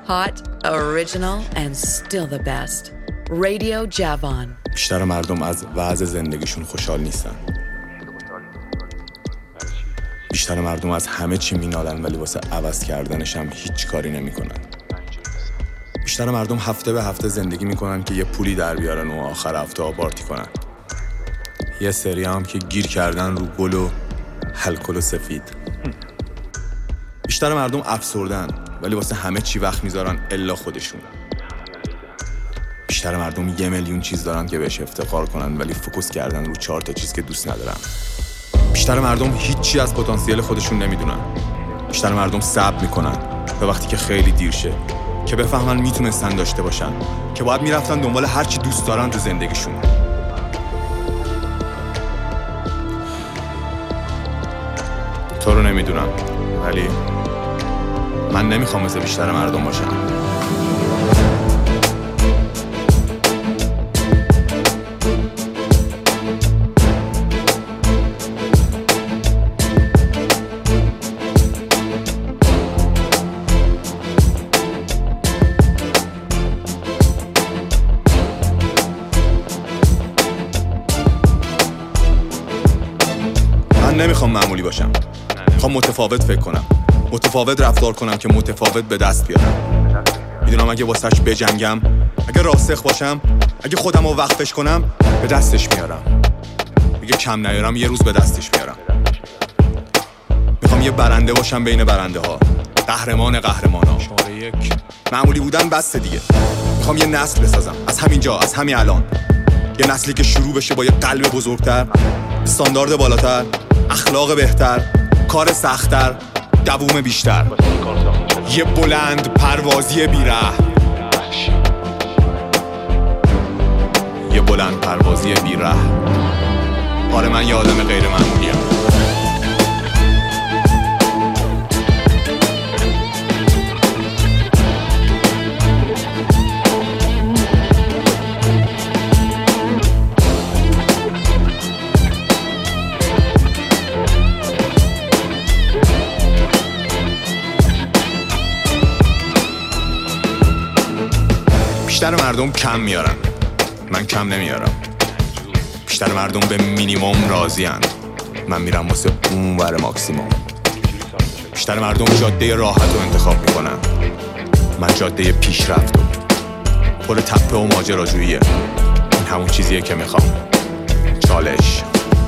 Hot, original and still the best. Radio Javon. بیشتر مردم از وضع زندگیشون خوشحال نیستن. بیشتر مردم از همه چی مینالن ولی واسه عوض کردنش هم هیچ کاری نمیکنن. بیشتر مردم هفته به هفته زندگی میکنن که یه پولی در بیارن و آخر هفته پارتی کنن. یه سری هم که گیر کردن رو گل و الکل و سفید. بیشتر مردم افسردن ولی واسه همه چی وقت میذارن الا خودشون. بیشتر مردم 1 میلیون چیز دارن که بهش افتخار کنن ولی فوکوس کردن رو 4 تا چیز که دوست ندارن. بیشتر مردم هیچی از پتانسیل خودشون نمیدونن. بیشتر مردم صبر میکنن تا وقتی که خیلی دیر شه که بفهمن میتونستن داشته باشن، که باید میرفتن دنبال هر چی دوست دارن تو زندگیشون. تو رو نمیدونم ولی من نمیخوام مثل بیشتر مردم باشم. من نمیخوام معمولی باشم. میخوام متفاوت فکر کنم، متفاوت رفتار کنم که متفاوت به دست بیارم. میدونم اگه واسش بجنگم، اگه راسخ باشم، اگه خودم رو وقفش کنم به دستش میارم. اگه کم نیارم یه روز به دستش میارم. میخوام یه برنده باشم بین برنده ها، قهرمان قهرمانا. شماره 1 معمولی بودن بسته دیگه. میخوام یه نسل بسازم از همینجا، از همین الان. یه نسلی که شروع بشه با یه قلب بزرگتر، استاندارد بالاتر، اخلاق بهتر، کار سخت‌تر، دووم بیشتر. یه بلند پروازی بیره، یه بلند پروازی بیره. آره من یه آدم غیر معمولیم. بیشتر مردم کم میارن، من کم نمیارم. بیشتر مردم به مینیمم راضی هن، من میرم واسه اون ور ماکسیموم. بیشتر مردم جاده راحت رو انتخاب میکنن، من جاده پیشرفت رو. پر تپه و ماجراجوییه، این همون چیزیه که میخوام. چالش.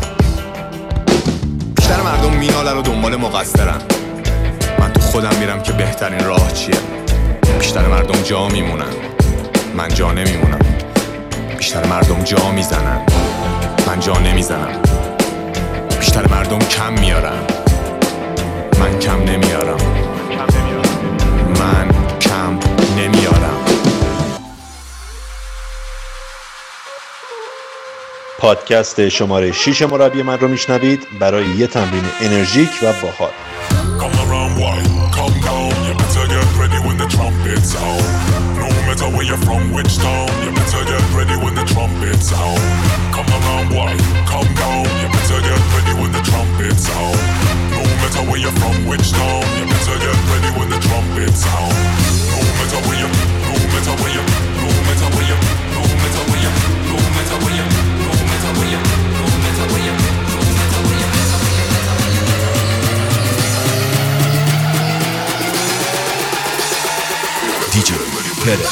بیشتر مردم مینالن و دنبال مقصرن، من تو خودم میرم که بهترین راه چیه. بیشتر مردم جا میمونن، من جا نمیمونم. بیشتر مردم جا میزنن، من جا نمیزنم. بیشتر مردم کم میارن، من کم نمیارم. من کم نمیارم. پادکست شماره 6 مربی من رو میشنوید برای یه تمرین انرژیک و باحال. No matter where you're from, which town, you better get ready when the trumpet sound. Come around, boy, come down, you better get ready when the trumpet sound. No matter where you're from, which town, you better get ready when the trumpet sound. No matter where you, no matter where you, no matter where you, no matter where you, no matter where you, no matter where you, no matter where you, no matter where you. DJ Pere.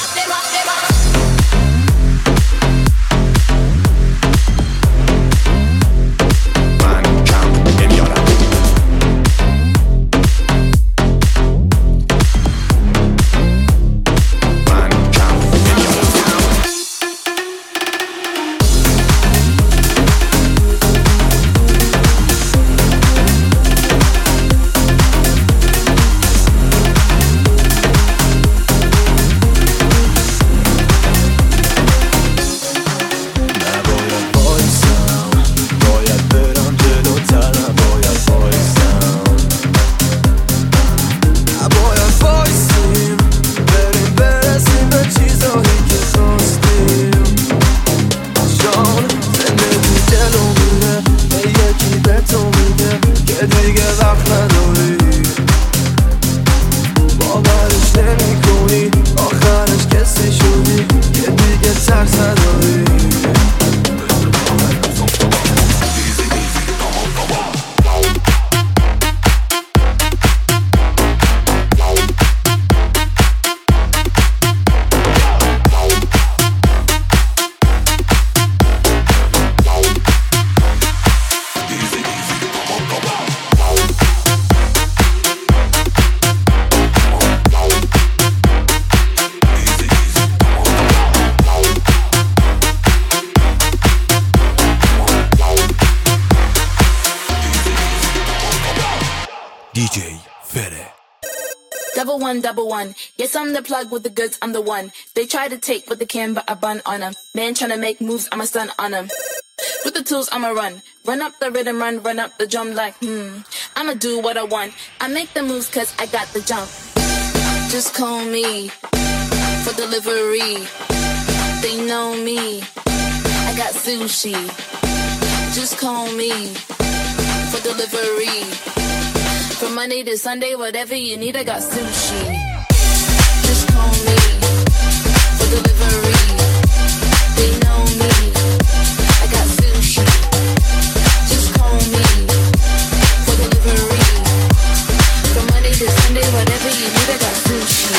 Double one. Yes, I'm the plug with the goods, I'm the one. They try to take what they can, but I bun on them. Man tryna make moves, I'm a stun on them. With the tools, I'ma run. Run up the rhythm, run up the drum like, I'ma do what I want. I make the moves cause I got the jump. Just call me for delivery. They know me. I got sushi. Just call me for delivery. From Monday to Sunday, whatever you need, I got sushi. Just call me for delivery. They know me. I got sushi. Just call me for delivery. From Monday to Sunday, whatever you need, I got sushi.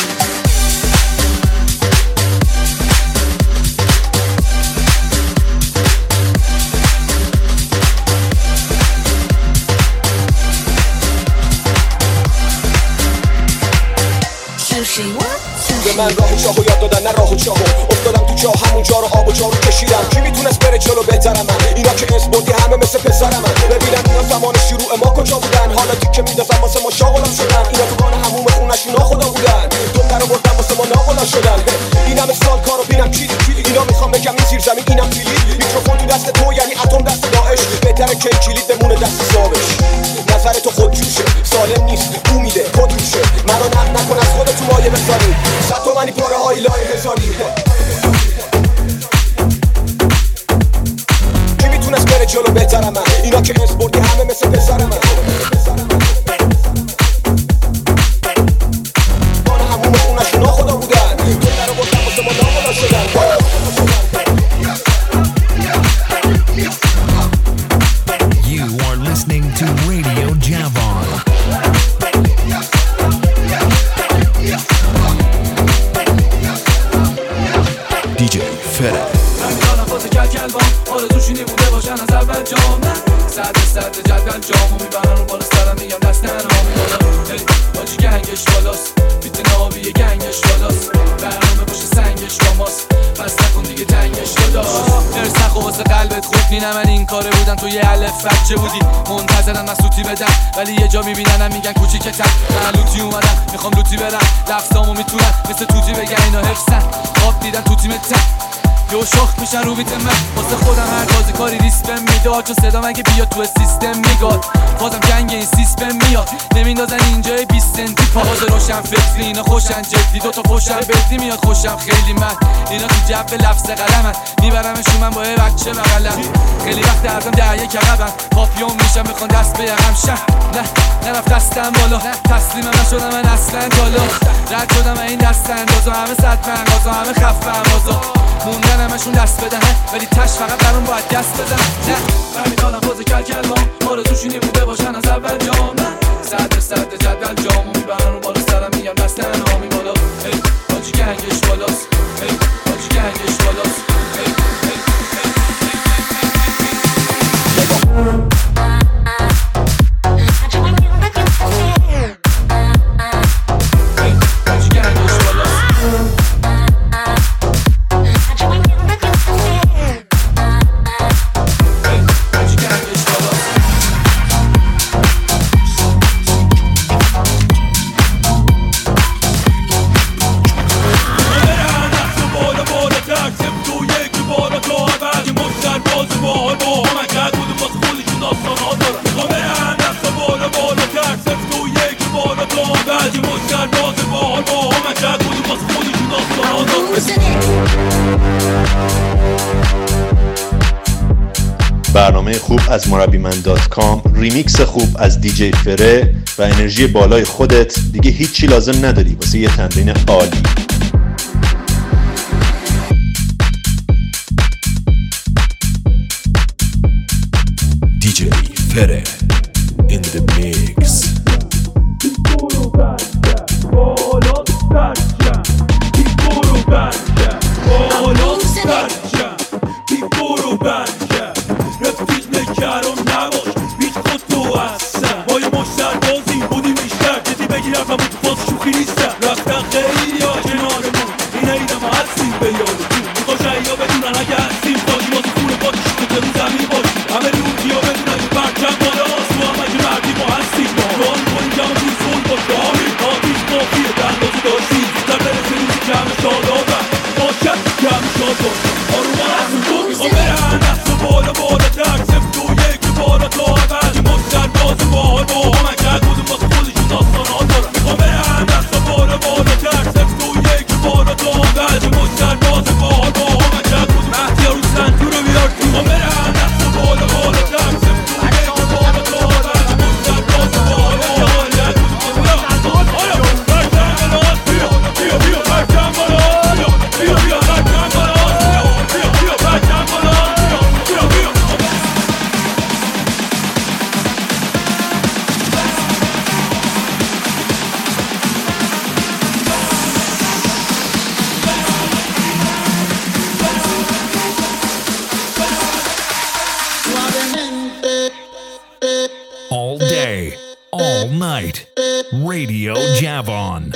به من راه چاهو یاد دادن نه راه چاهو افتادم تو چاه همونجا رو آب و جارو کشیدم کی میتونست بره جلو بهترم من اینا که اسپورتی همه مثل پسرم من ببینن اینا زمان شروع ما کجا بودن حالا تیکه میندازن واسه ما شاغلم شدن اینا تو گان هموم خونشون ناخدا بودن دم درو بردن واسه ما ناغلا شدن این همه سال کارو بینم کلید اینا میخوام بگم این زیر زمین اینم کلید میکروفون تو دست تو یعنی اتم دست داعش بهتره که کلید بمونه دست صابش نظر تو خودجوشه سالم نیست او میده خود روشه منو نقد نکن از خودت تو مایه بذاری صد تومنی پاره های لای هزاری کی میتونست بره جلو بهترم من اینا که اسپورتی همه مثل پسرم من بان هموم خونشون ناخدا بودن دل رو بردن واسه ما ناخدا شدن You are listening to Radio Javon. DJ Fere. آرزوشونی بوده باشن از اول جامعه صد جدول جامو میبرن رو بالا سرم میگم دست تنها میبالا باجی گنگش بالاست بیت نابی گنگش بالاست برنامه باشه سنگش با ماست پس نکن دیگه تنگش داداش ارز نخو واسه قلبت خود نینه من این کاره بودم تو یه الف بچه بودی منتظرن من سوتی بدم ولی یه جا میبیننم میگن کوچیکتر من لوتی اومدم میخوام لوتی برم دقصامو میتونم مثل توتی بگن اینا حفظن خواب دیدن تو تیمتن یو شخ میشن رو بیت من واسه خودم هر بازی کاری ریسپم میداد چون صدا مگه بیاد تو سیستم میگاد بازم جنگ این سیستم میاد نمیندازن اینجای 20 سنتی پاواز روشن فکری اینا خوشن جدی دوتا خوشن بدی میاد خوشم خیلی من اینا تو جو لفظ قلمن میبرمشون من با یه بچه بغلم خیلی وقت ازم دعیه کقبن پاپیون میشم میخوان دست به یقم شه نه نرفت دستم بالا تسلیمم نشدم من اصلا بالا رد شدم این دست اندازا همه صد پنگازا همه خفه امازا موندن همشون دست بدن ولی تش فقط برام باید دست بزن نه همین حالم باز کلکلام آرزوشونی بوده باشن از اول جامعه صد جدول جامو میبرن رو بالا سرم میگم دست تنها میبالا باجی گنگش بالاست باجی گنگش بالاست برنامه خوب از مربیمن.com، ریمیکس خوب از دیجی فره و انرژی بالای خودت دیگه هیچی لازم نداری واسه یه تمرین عالی. دیجی فره in the mix. Coffee Radio Javon.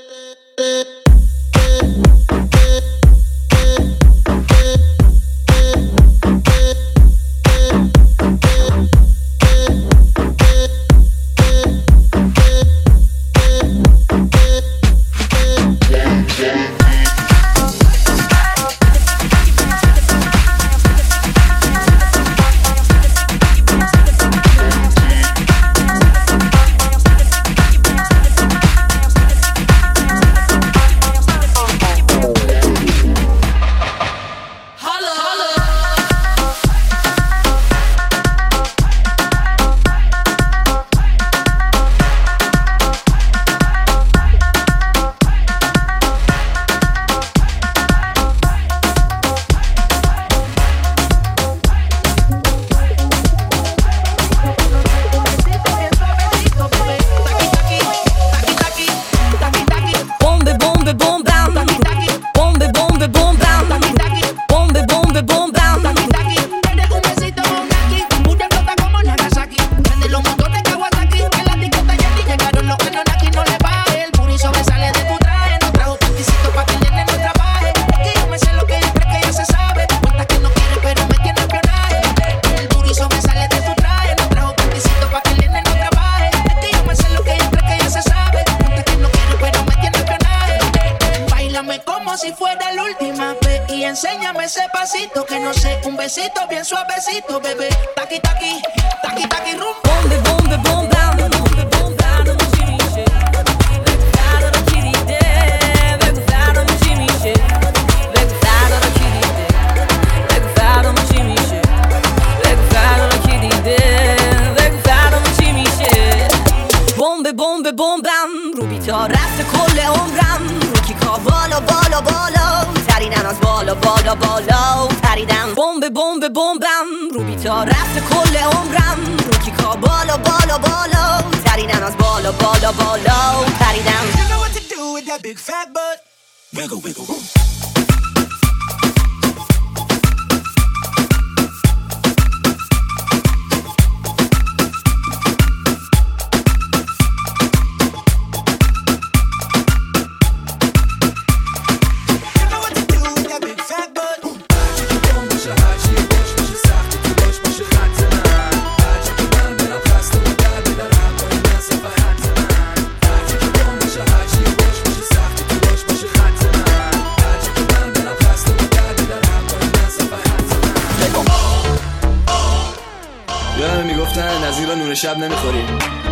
شب نمیخوری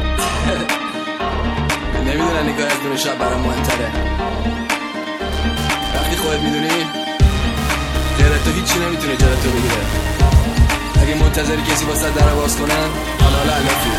نمیدونن نگاه از دون شب برام مهمتره وقتی خودت میدونی غیرت تو هیچی نمیتونه جلوت رو بگیره اگه منتظری کسی واسه در باز کنن حالا علافی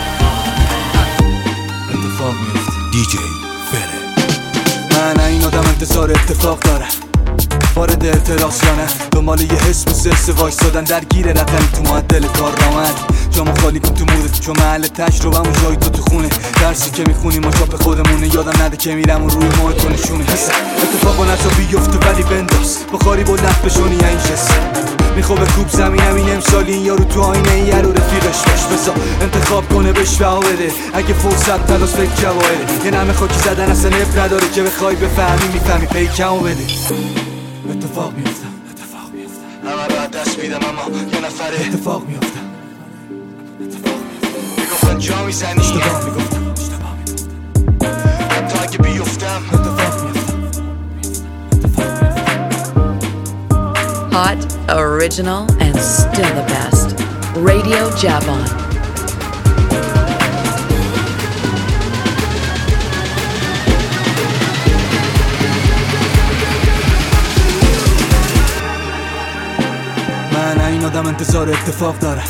اتفاق میفته DJ فره من این آدم انتظار اتفاق داره وارد اعتراض یا نه دنبال یه حس مثل وایسادن درگیر رقمی تو معدل کار رامد جامو خالی کن تو مودت چون محل تجربه‌مو جای تو خونه درسی که میخونیم و چاپ خودمونه یادم نده که میرم و روی ماه تو نشونه اتفاقا نزا بیفته ولی بنداز بخاری بلند بشونی این جسم میخوابه کوب زمینم این امسالی این یارو تو آینه این یارو رفیقش باش بسا انتخاب کنه بهش بها بده اگه فرصت تلاش فکر جواهره یه نمه خاکی زدن اصلا نف نداره که بخوای بفهمی میفهمی پیکمو بده اتفاق میفته همه را دست میدم اما یه نفره اتفاق میفته میگفتن جا میزنی اشتباه میگفتم حتی اگه بیفتم اتفاق میفته Hot, original, and still the best. Radio Javon. من این آدم انتظار اتفاق داره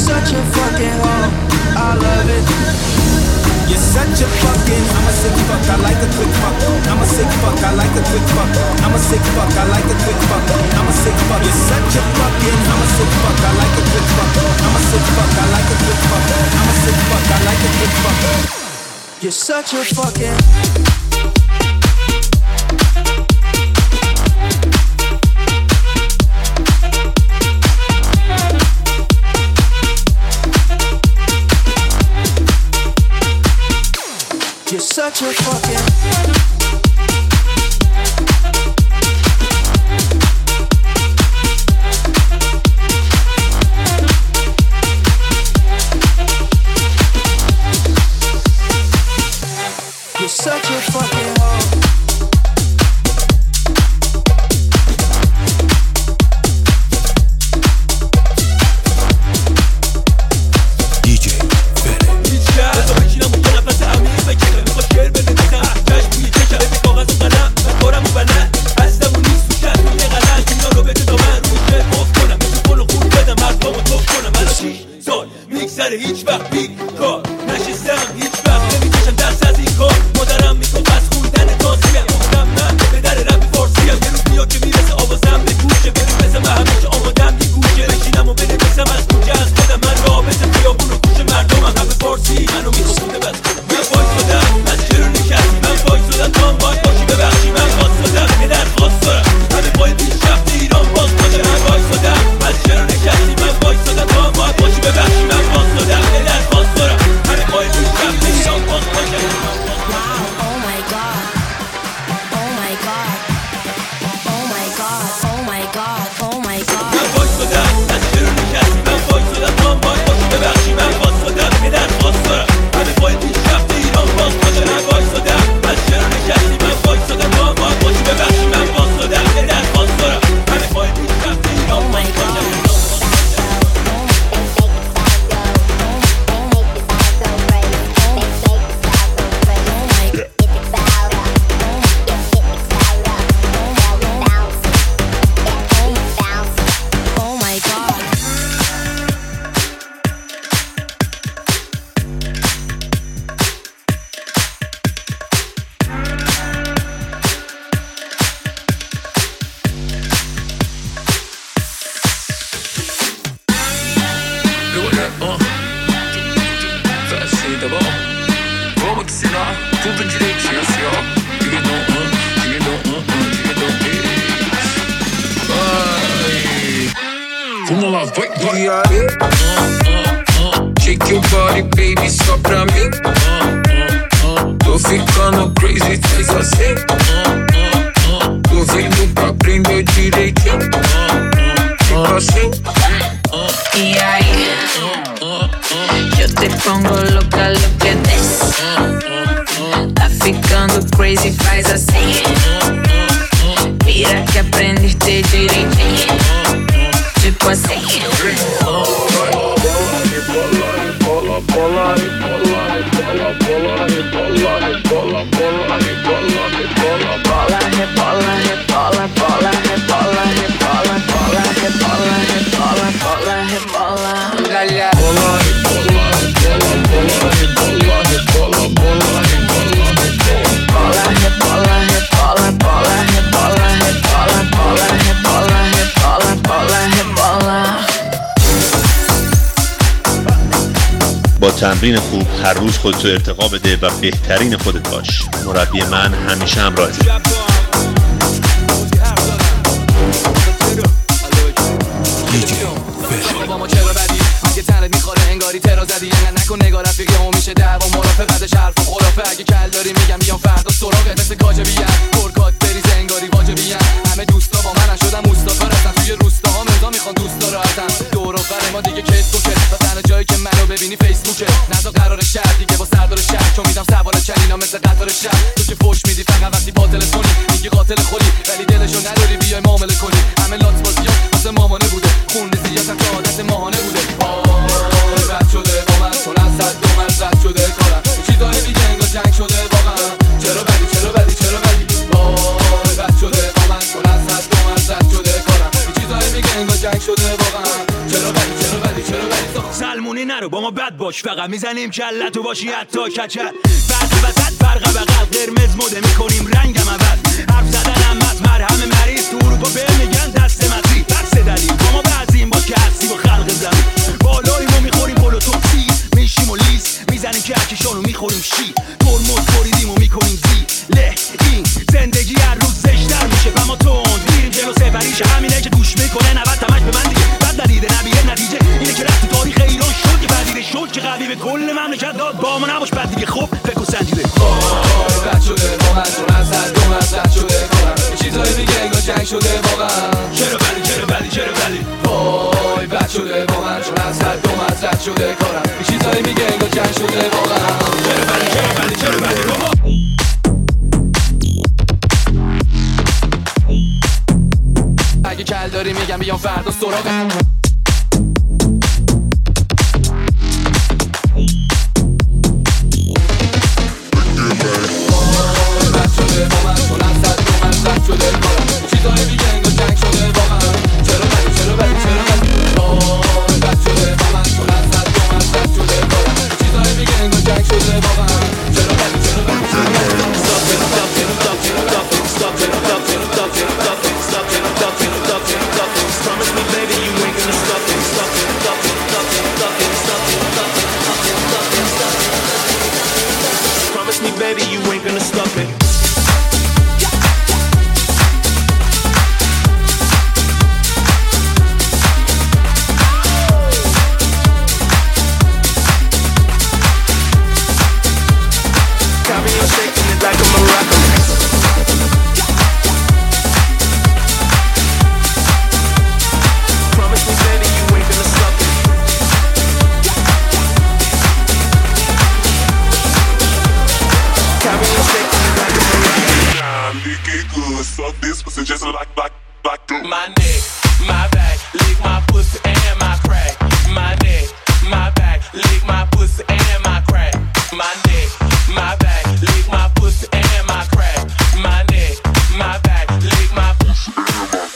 such a fucking hoe, I love it. You're such a fucking, I'm a sick fuck, I like a quick fuck. I'm a sick fuck, I like a quick fuck. I'm a sick fuck, I like a quick fuck. I'm a sick fuck, you're such a fucking, I'm a sick fuck, I like a quick fuck. I'm a sick fuck, I like a quick fuck. I'm a sick fuck, I like a quick fuck. You're such a fucking You're such a fucking You're such a fucking hoe. هیچ وقت بیکار نشستم هیچ وقت نمیکشم دست از این کار مادرم میگفت از خوندن تازیم گفتم من به در رب فارسیم یه روز میاد که میرسه آوازم به گوشه بریم بزم همیشه آمادم یه گوشه بشینم و بنویسم از کوچه از خودم من رابطه خیابون و کوچه مردمم همه فارسی منو میخوابونده بس من وایسادم از چرا نشستی من وایسادم تا هم باید باشی ببخشی من خواستادم یه درخواست دارم همه باید پیشرفت ایران باز باشه من وایسادم از چرا نشستی من وایسادم تا هم باید باشی ببخشی من خواستادم یه درخواست دارم همه باید پیشرفت ایران باز باشه Shake your body, baby, só pra mim. Tô ficando crazy, faz assim. Tô vindo pra aprender direitinho. Tipo assim. Y ahí, yo te pongo loca, lo que des. Tá ficando crazy, faz assim. Mira que aprendiste direitinho. Tipo assim. با تمرین خوب هر روز خودتو ارتقا بده و بهترین خودت باش. مربی من همیشه همراهت. اگه تنت میخوره انگاری ترا زدی انقدر نکن نگاه رفیقی همون میشه دعوا مرافقتش حرف و خرافه اگه کل داری میگم بیام فردا سراغت مثل کاجبیه پرکات بریز انگاری واجبیه همه دوستا با منن شدم اوستا رفتن توی روستاها مردا میخوان دوستا راحتن دور و بر ما دیگه کیس بوکه و تنها جایی که منو ببینی فیسبوکه نذار قرار شهر دیگه با سردار شهر چون میدم سوال چلینا مثل قطار شهر تو که فوش میدی فقط وقتی با تلفنی میگی قاتل خودی ولی دلشو نداری بیای معامله کنی همه لات بازیام واسه مامانه بوده خون زیادم که عادت ماهانه بوده رد شده با من چون از صد دو من رد شده کارم چیزایی میگه انگار جنگ شده واقعا چرا بدی رد شده با من چون از صد دو من رد شده کارم چیزایی میگه انگار جنگ شده واقعا چرا بدی مهمونی نرو با ما بد باش، فقط میزنیم کلت و باشی حتی کچل. فرق وسط فرق بغل، قرمز مده میکنیم رنگم اول. حرف زدنم از مرهم مریض، تو اروپا به میگن دست مزی. بس دلیل با ما بعضیم با که هستی با خلق زمین. بالاییم و میخوریم پلو توکسی، میشیم و لیز میزنیم که هرکشانو میخوریم شی. ترمز بریدیم و میکنیم زی له. این زندگی هر روز زشتر میشه و ما تند میریم جلو سفریشه. همینه که گوش میکنه 90 تمش به من دیگه. بد ندیده نبیه نتیجه اینه که رفت تاریخ ایران شد که پدیده شد که قوی به کل مملکت داد. با ما نباش بد دیگه. خب فکر و سنجیده بد شده واقعا چون از حد و مزد شده کارم. چیزایی میگه انگار جنگ شده واقعا. چرا ولی چرا ولی چرا ولی وای بد شده واقعا چون از حد و مزد شده کارم. چیزایی میگه انگار جنگ شده واقعا. چرا ولی چرا ولی چرا ولی بابا. اگه کل داری میگم بیام فردا سراغ. شده کارم. چیزایی میگه انگار جنگ شده واقعا. چرا ولی چرا ولی چرا ولی بد شده واقعا چون از حد و مزد شده کارم. چیزایی میگه انگار جنگ شده واقعا. چرا ولی چرا ولی چرا ولی Promise me baby you ain't gonna stop it. Promise me baby you ain't gonna stop it. My neck, my back, lick my pussy and my crack. My neck, my back, lick my pussy and my crack. My neck, my back, lick my pussy and my crack. My neck, my back, lick my pussy and my crack.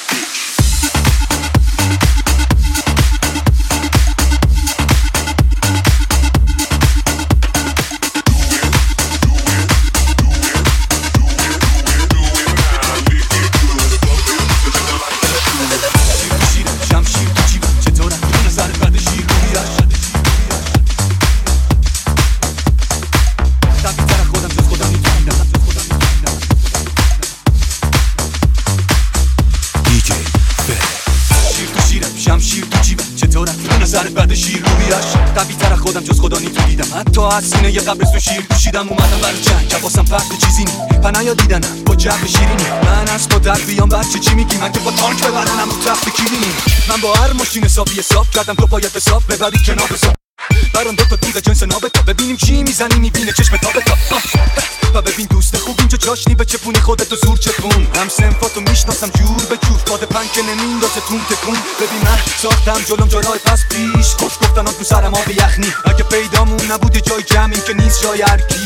حتی از سینه یه قبر تو شیر کشیدم اومدم برای جنگ جواسم فرد چیزی نی پنایا دیدنم با جب شیرینی. من از با در بیام بچه چی میگی من که با تانک ببرنم تو تخت کلینی. من با هر ماشین حساب کردم تو باید حساب ببری کنار حساب برام دوتا دود جنس نابتا. ببینیم چی میزنی میبینه چشم تابتا و ببین دوست خوب اینجا جاشنی به چپونی خودتو زور چپون. هم سنفاتو میشناسم جور به جور باد پنک نمیندازه تون تکون. ببین من ساختم جلوم جلوی پس پیش خوش گفتن تو سرم آب یخنی. اگه پیدامون نبوده جای جمع این که نیست جای هرکی.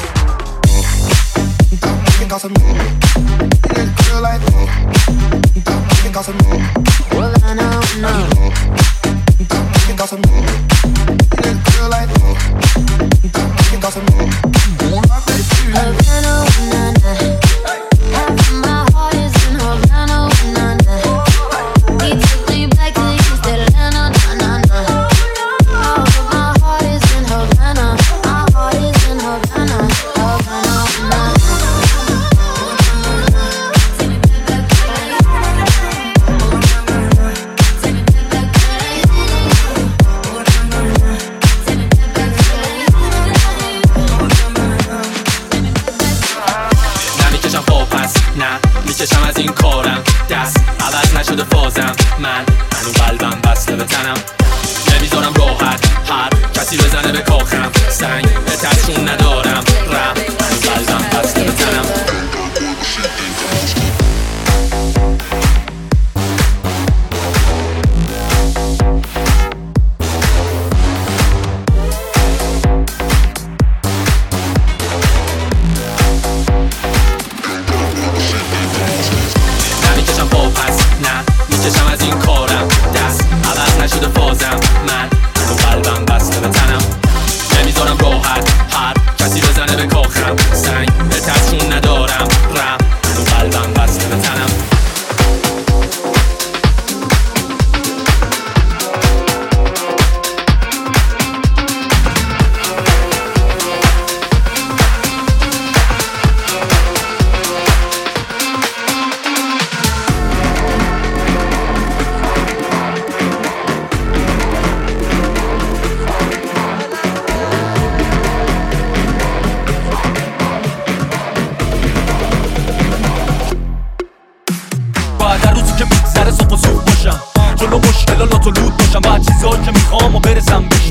Well I know میکشم از این کارم دست عوض نشده فازم. من هنو قلبم بسته به تنم نمیذارم راحت هر کسی بزنه به کاخم. سنگ به تشون ندارم رم هنو قلبم بسته به تنم. میکشم از این کارم دست عوض نشده فازم. من هنو قلبم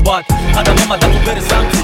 باد قدم اومدم تو برسم